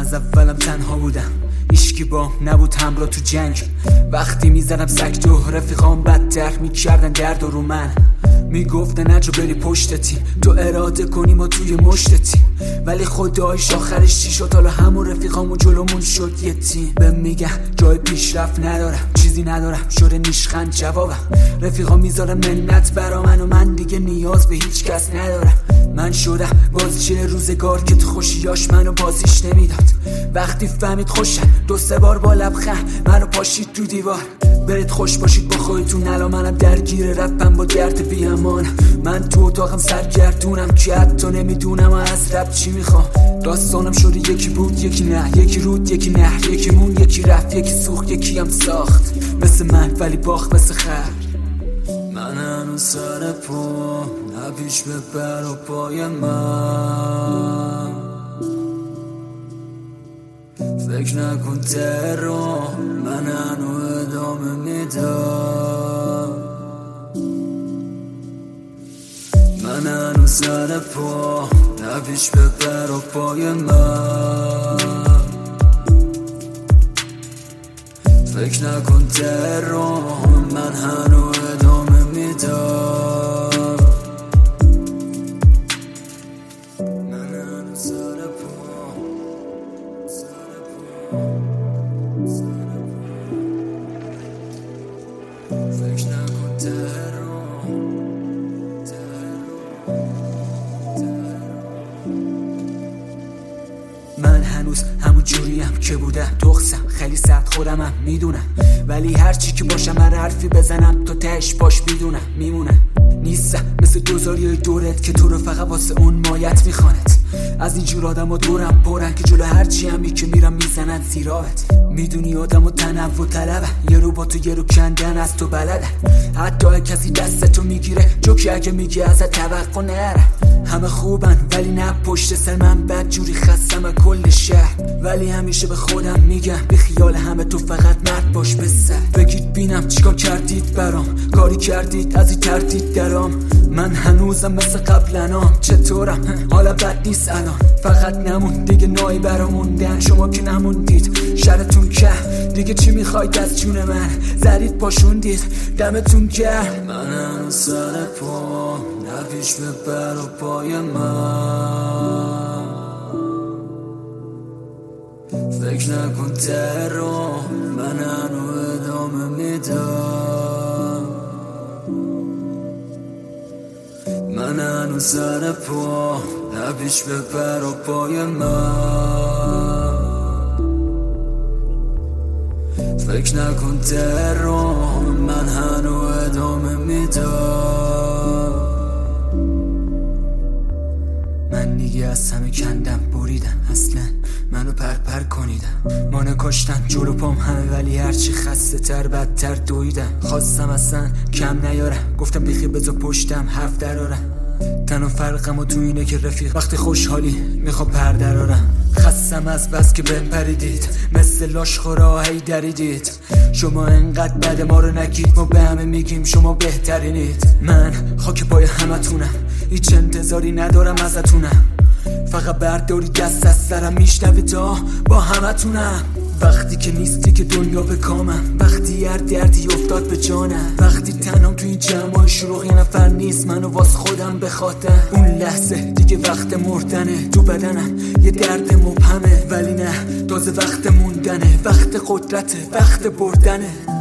از اولم تنها بودم، هیچکی با نبود همراه تو جنگ. وقتی میزنم سگ تو رفیقام بدتر میکردن درد رو من. میگفتن نجا بری پشت تیم، تو اراده کنی ما توی مشتتیم. ولی خدایش آخرش چی شد؟ حالا همون رفیقامو جلومون شد یه تیم. به میگن جای پیشرفت ندارم، چیزی ندارم، شده نیشخند جوابم. رفیقا میذارم منت برا من و من دیگه نیاز به هیچ کس ندارم. من شدم بازیچه روزگار که تو خوشیاش منو بازیش نمیداد. وقتی فهمید خوشم 2-3 بار با لبخند منو پاشید تو دیوار. برید خوش باشید با خودتون، الان منم درگیر رپم با درد بیامانم. من تو اتاقم سرگردونم که حتی نمیدونم از رپ چی میخوام. داستانم شده یکی بود یکی نه، یکی رود یکی نهر، یکی مون یکی رفت یکی سوخت یکی هم ساخت. مثل من ولی باخت مثل خر. من هنوز سر پا نپیش ببر و پای من. فکر نکن ترام من هنوز ادامه میدم. من هنوز سر پا نپیش ببر و پای من. فکر نکن ترام من هنوز ادامه میدم. من هنوز سر پا فکر نکن ترام. من هنوز همون جوریم که بودم، تخصم خیلی سخت خودمم میدونم. ولی هرچی که باشم هر حرفی بزنم تو تهش باش میدونم میمونم. نیستم مثل دوزاریای دورت که تو رو فقط واسه اون مایت میخوانت. از اینجور آدم ها دورم پرن که جلو هرچی همی که میرم میزنن زیراهت. میدونی آدم و تنوع طلبن، یه رو با تو یه رو کندن از تو بلدن. حتی کسی دستتو میگیره جوکی اگه میگه ازت توقع نره. همه خوبن ولی نه پشت سر من بد جوری خستم کل شهر. ولی همیشه به خودم میگم به خیال همه تو فقط مرد باش به سر. بگید بینم چیکار کردید برام، کاری کردید از این تردید درام. من هنوزم مثل قبلنام، چطورم حالا بد نیست الان. فقط نمون دیگه نایی براموندن، شما که نموندید شرتون که دیگه چی میخواید از جون من؟ زدید پاشوندید دمتون گرم. من هنوز سر پا نپیش ببر و پای من. فکر نکن ترام من هنوز ادامه میدم. من هنوز سر پا نپیش ببر و پای من. فکر نکن ترام من هنوز ادامه میدم. من دیگه از همه کندم بریدم، اصلا منو پرپر کنیدم. مانو کشتن جلو پام همه ولی هرچی خسته تر بدتر دویدم. خواستم اصلا کم نیارم، گفتم بیخی بذار پشتم حرف درارم. تنها فرقم و تو اینه که رفیق وقتی خوشحالی میخوام پر درارم. خستم از بس که بهم پریدید مثل لاشخورا هی دریدید. شما انقدر بد ما رو نگید، ما به همه میگیم شما بهترینید. من خاک پای همه تونم، هیچ انتظاری ندارم ازتونم. فقط برداری دست از سرم، میشنوی تا با همه تونم. وقتی که نیستی که دنیا به کامم، وقتی هر دردی افتاد به جانم. وقتی تنام تو این جمعای شروع یه نفر نیست منو واس خودم بخاطم. اون لحظه دیگه وقت مردنه، تو بدنم یه درد مبهمه. ولی نه تازه وقت موندنه، وقت قدرته، وقت بردنه.